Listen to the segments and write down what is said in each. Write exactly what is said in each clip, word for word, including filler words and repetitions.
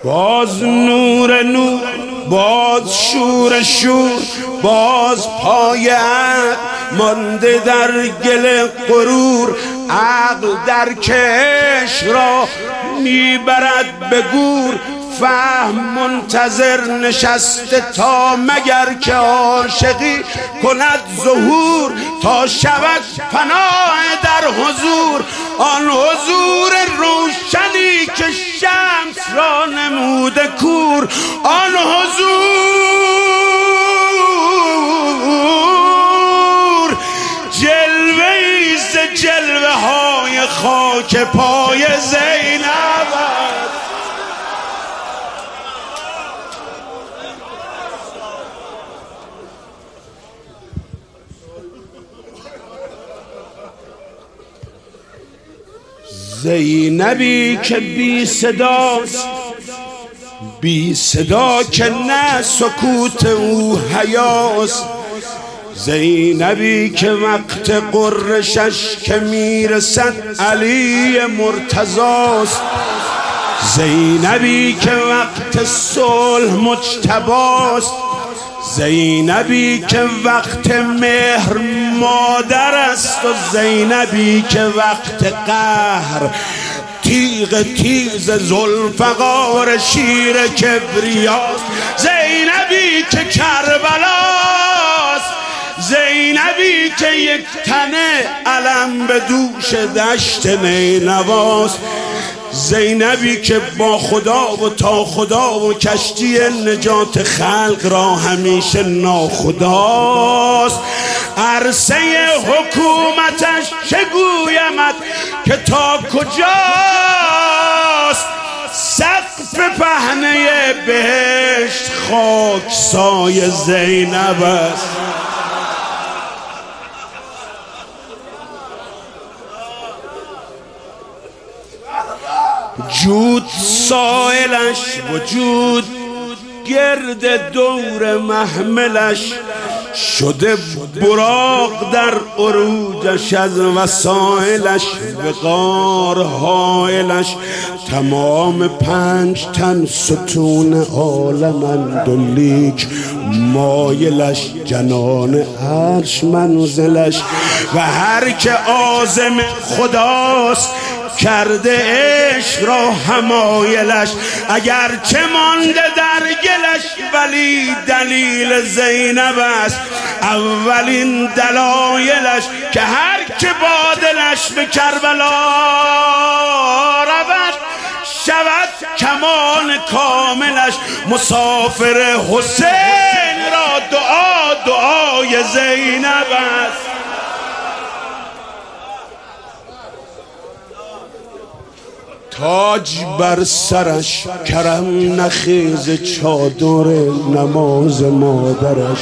باز نور نور، باز شور شور، باز پای عقل مانده در گل غرور. عقل در کش را میبرد به گور، فهم منتظر نشسته تا مگر که عاشقی کند ظهور، تا شود پناه در حضور آن حضور روشنی که شمس را نموده کور. آن حضور جلوه‌ای ز جلوه های خاک پای زینب. زینبی که بی صداست، بی صدا که نه سکوت او حیاست. زینبی که وقت قرشش که میرسد علی مرتضاست. زینبی که وقت صلح مجتباست. زینبی که وقت مهر مادر است و زینبی که وقت قهر تیغ تیز ذوالفقار شیر کبریاست. زینبی که کربلاست. زینبی که یک تنه علم به دوش دشت نینواست. زینبی که با خدا و تا خدا و کشتی نجات خلق را همیشه ناخداست. عرصه حکومتش چه گویمت که تا کجاست. سقف پهنه بهشت خاک سای زینب است. جود سائلش وجود گرد دور محملش شده براق در عروجش از وسائلش وقار حائلش. تمام پنج تن ستون عالمند و لیک مایلش جنان عرش منزلش. و هر که عازم خداست کرده عشق را همایلش. اگر چه مانده در گلش ولی دلیل زینب است. اولین دلایلش که هر که با دلش به کربلا رود شود کمان کاملش. مسافر حسین را دعا دعای زینب است. تاج بر سرش کرم نخیز چادر نماز مادرش.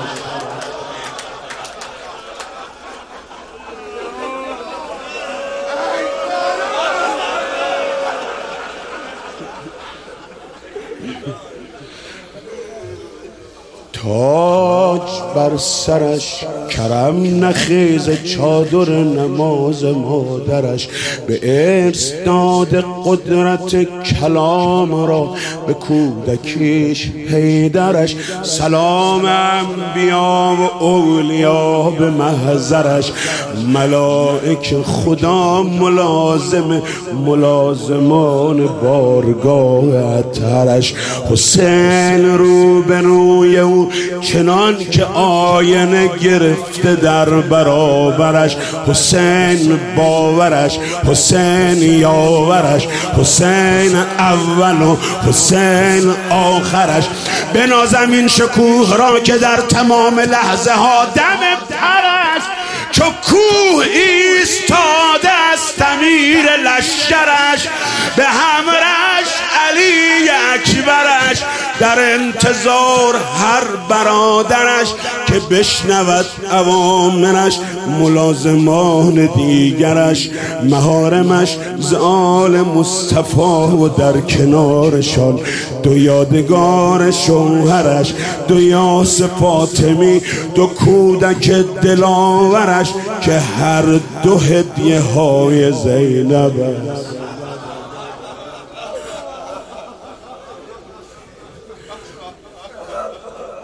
تاج بر سرش کرم نخیز چادر نماز مادرش. به ارث داد قدرت کلام را به کودکیش حیدرش. سلام انبیا و اولیا به محضرش. ملائک خدا ملازم ملازمان بارگاه اطهرش. حسین رو به روی او چنان که آینه گرفته در برابرش. حسین باورش، حسین یاورش، حسین اول و حسین آخرش. بنازم این شکوه را که در تمام لحظه ها دم ترش چو کوه ایستاده است امیر لشکرش. به همرش علی اکبرش در انتظار هر برادرش که بشنود اوامرش. ملازمان دیگرش مهارمش ز آل مصطفی و در کنارشان دو یادگار شوهرش. دو یاس فاطمی دو کودک دلاورش که هر دو هدیه های زینب است.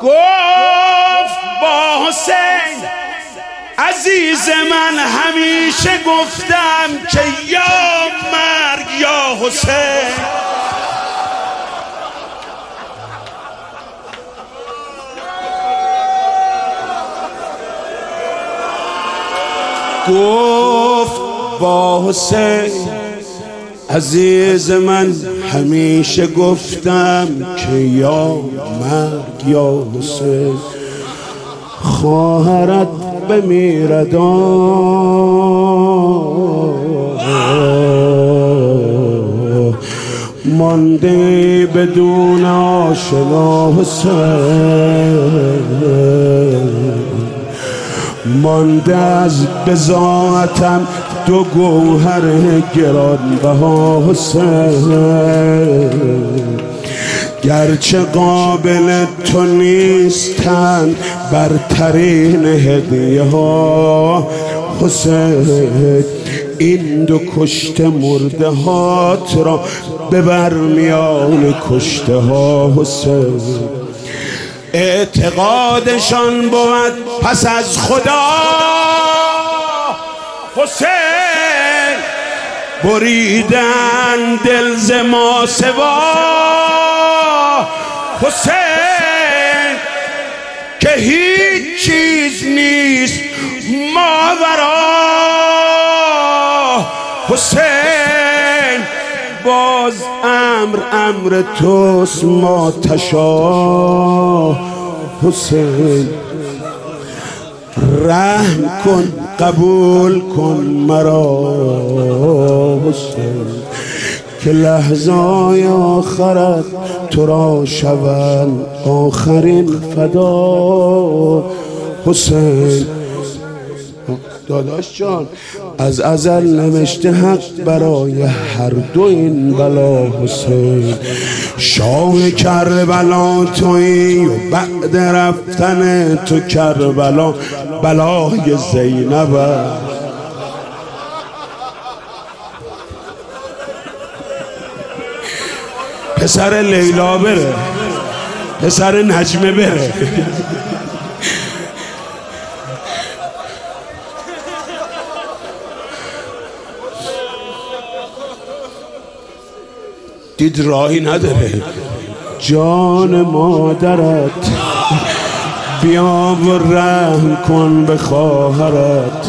گفت با حسین عزیز من همیشه گفتم که یا مرگ یا حسین. گفت با حسین عزیز من همیشه گفتم که یا مرگ یا حسین. خواهرت بمیرد مانده بدون آشنا حسین. مانده از بضاعتم دو گوهر گرانبها حسین. گرچه قابل تو نیستند برترین هدیه ها حسین. این دو کشته مرده هات را ببر میان کشته ها حسین. اعتقادشان بود پس از خدا حسین بریدن دل ز ما سوا حسین. که هیچ چیز نیست ماورا حسین. باز امر امر توست ما تشا حسین. رحم کن قبول کن مرا حسین که لحظای آخرت تو را شوند آخرین فدا حسین. داداش جان از ازل نوشته حق برای هر دو این بلا حسین. شاه کربلا تویی و بعد رفتن تو کربلا بلای زینب. پسر لیلا بره، پسر نجمه بره. دید راهی نداره. جان مادرت بیا و رحم کن به خواهرت.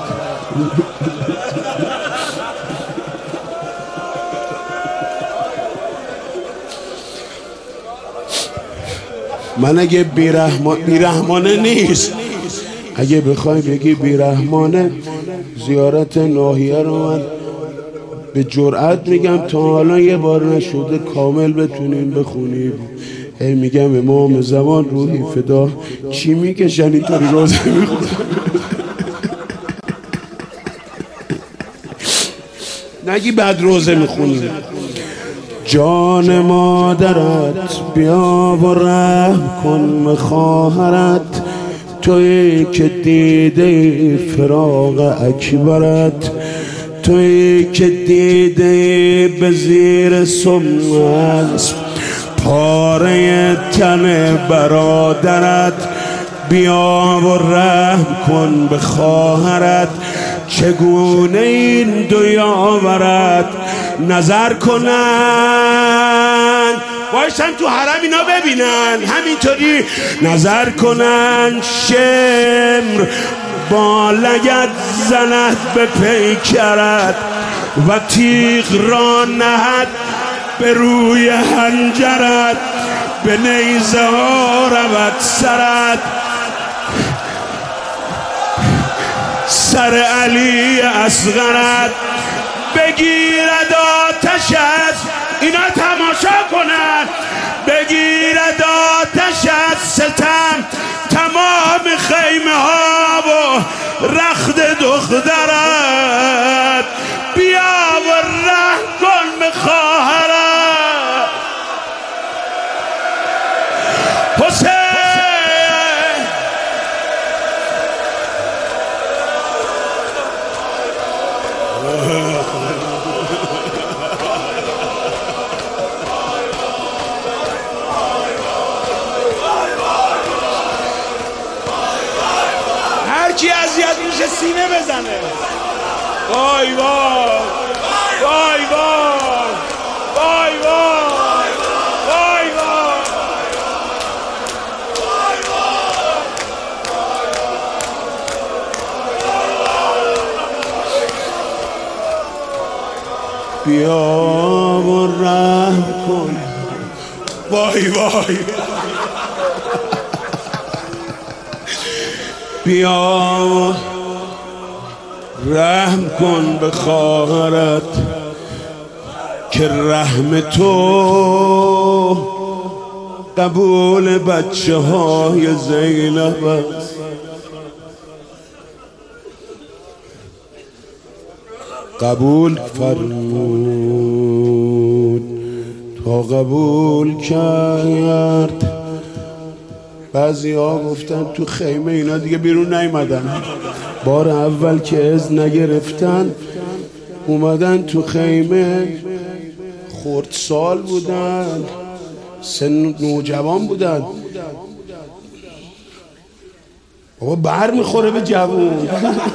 من اگه بیرحمان بیرحمانه نیست، اگه بخوای بگی بیرحمانه، زیارت ناحیه رو من به جرأت میگم تا حالا یه بار نشده کامل بتونیم بخونیم. هی میگم امام زمان روحی فدا چی میکشن اینطوری روزه میخونم. نگی بعد روزه میخونیم. جان مادرت بیا و رحم کن به خواهرت. تویی که دیده فراق اکبرت. تویی که دیده به زیر سم اسب پاره تن برادرت. بیا و رحم کن به خواهرت. چگونه این دو یاورت نظر کنن بایستن تو حرم اینا ببینن همینطوری نظر کنن. شمر با لگد زند به پیکرت و تیغ را نهد به روی حنجرت. به نیزه ها رود سرت. سر علی اصغرت بگیرد آتشت. اینا تماشا کنن. بگیرد آتشت ستم تمام خیمه ها و رخت دخترت. بیا و رحم کن به خواهرت حسین. سینه بزنه. وای وای وای وای وای وای وای وای بیا و رحم کن. وای وای بیا رحم کن به خواهرت که رحم تو قبول بچه های زینب است. قبول فرمود تا قبول کرد. بعضی ها گفتن تو خیمه اینا دیگه بیرون نیومدن. بار اول که اذن نگرفتن اومدن تو خیمه، خردسال بودن، سن نوجوان بودن. بابا بر میخوره به جوون.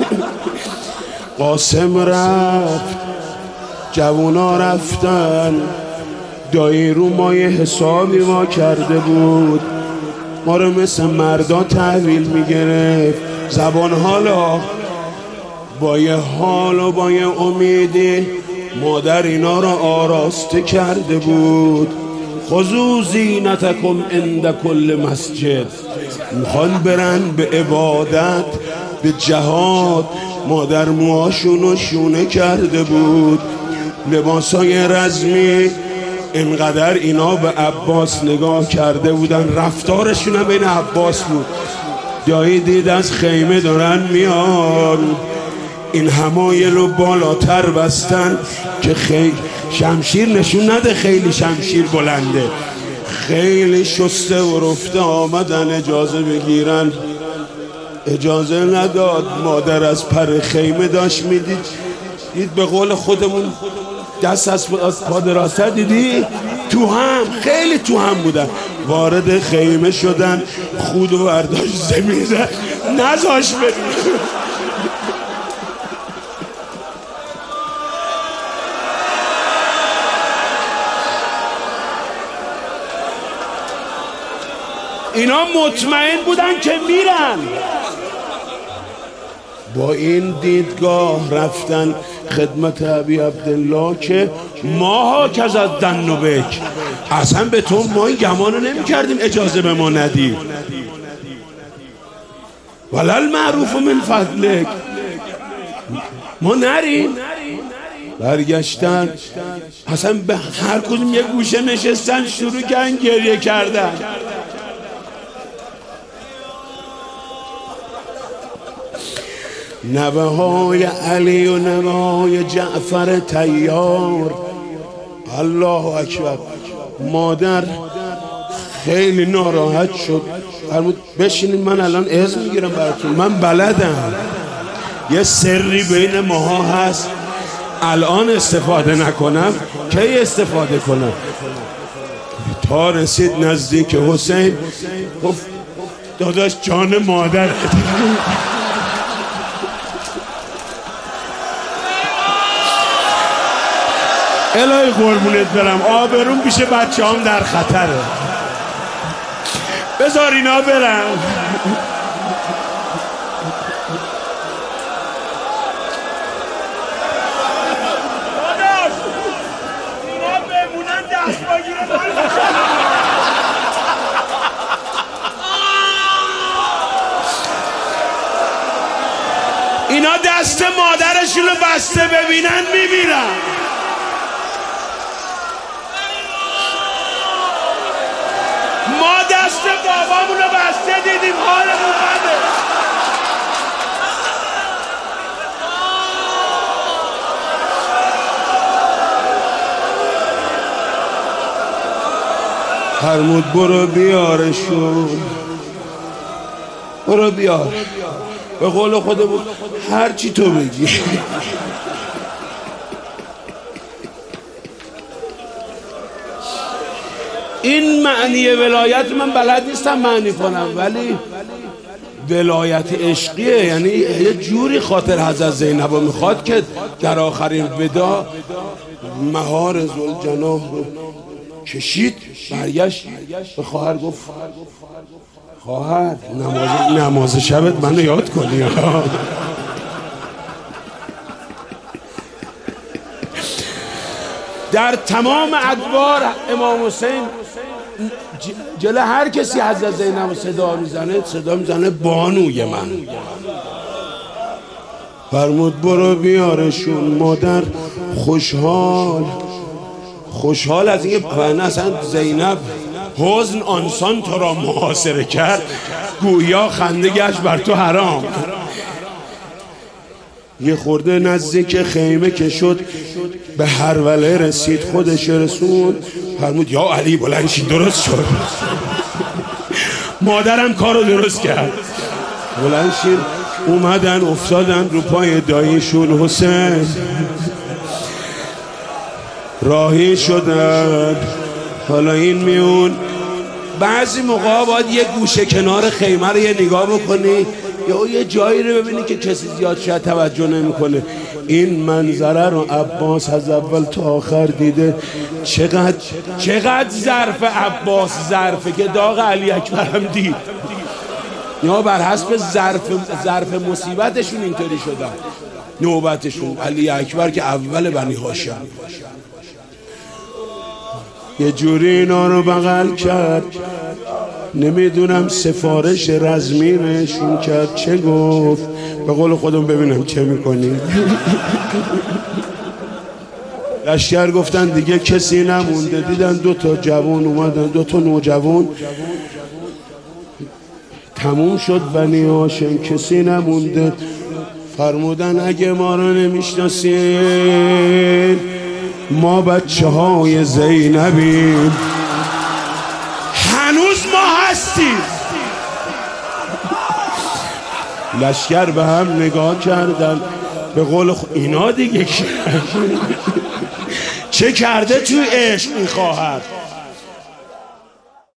قاسم رفت، جوونا رفتن. دایی رو ما یه حسابی ما کرده بود، ما رو مثل مردا تحویل میگرفت. زبان حالا با یه حال و با یه امیدی مادر اینا رو آراسته کرده بود. خذوا زینتکم عند کل مسجد. میخوان برن به عبادت، به جهاد. مادر موهاشونو شونه کرده بود، لباسای رزمی. اینقدر اینا به عباس نگاه کرده بودن، رفتارشون هم بین عباس بود. دایی دید از خیمه دارن میان، این همایل رو بالاتر بستن که خیلی شمشیر نشون نده خیلی شمشیر بلنده. خیلی شسته و رفته آمدن اجازه بگیرن، اجازه نداد. مادر از پر خیمه داشت میدید، دید به قول خودمون دست از پادراسه، دیدی تو هم خیلی تو هم بودن. وارد خیمه شدن، خود و برداشت زمینه نزاش بدید. اینا مطمئن بودن که میرن. با این دیدگاه رفتن خدمت ابی عبدالله که ماها کز از دن و بک، اصلا به تو ما این گمانو نمی کردیم اجازه به ما ندی. ولل معروف من فضلک، ما نریم. برگشتن اصلا به هر کدوم یه گوشه نشستن، شروع کردن گریه کردن. نوه های علی و نوه های جعفر طیار. الله اکبر. مادر خیلی ناراحت شد، فرمود بشینید من الان اذن میگیرم براتون، من بلدم. یه سری بین ماها هست، الان استفاده نکنم کی استفاده کنم؟ تا رسید نزدیک حسین، گفت داداش جان مادر. الهی قربونت برم، آبروم پیش بچه هم در خطره، بذار اینا برم. داداش اینا بمونن دست بگیره. اینا دست مادرشون رو بسته ببینن میمیرن. ما دست بابامون رو بسته دیدیم حالمون بده. فرمود برو بیارشون، برو بیار. به قول خودمون هر چی تو بگی. این معنی ولایت من بلد نیستم معنی کنم، ولی ولایت عشقیه، یعنی یه جوری خاطر حضرت زینب رو میخواد که در آخرین ودا مهار ذوالجناح رو کشید، برگشت به خواهر گفت خواهر نماز نماز شبت منو یاد کنی. در تمام ادوار امام حسین جلو هر کسی حضرت زینب صدا میزنه صدا میزنه بانوی من. فرمود برو بیارشون. مادر خوشحال خوشحال از اینکه پهنه اصلا زینب حزن آنسان تو را محاصره کرد، گویا خنده گشت بر تو حرام. یه خورده نزدیک خیمه که شد به هروله رسید، خودش رسون. فرمود یا علی بلند شید، درست شد. مادرم کارو درست کرد. بلند شید اومدن افتادن رو پای داییشون حسین، راهی شدن. حالا این میون بعضی موقع باید یه گوشه کنار خیمه رو یه نگاه بکنی یا یه جایی رو ببینی که کسی زیاد شاید توجه نمیکنه. این منظره رو عباس از اول تا آخر دیده. چقدر چقدر ظرف عباس ظرفه که داغ علی اکبر هم دید، یا بر حسب ظرف ظرف مصیبتشون اینطوری شدن نوبتشون. علی اکبر که اول بنی هاشم یه جوری اینا رو بغل کرد، نمیدونم سفارش رزمی بهشون کرد چه گفت. به قول خودم ببینم چه میکنی. لشکر گفتن دیگه کسی نمونده. دیدن دو تا جوان اومدن، دو تا نوجوان. تموم شد بنی هاشم، کسی نمونده. فرمودن اگه ما رو نمیشناسین ما بچه های زینبیم، هنوز ما هستیم. لشکر به هم نگاه کردن. به قول خ... اینا دیگه چه کرده توی عشق این خواهر؟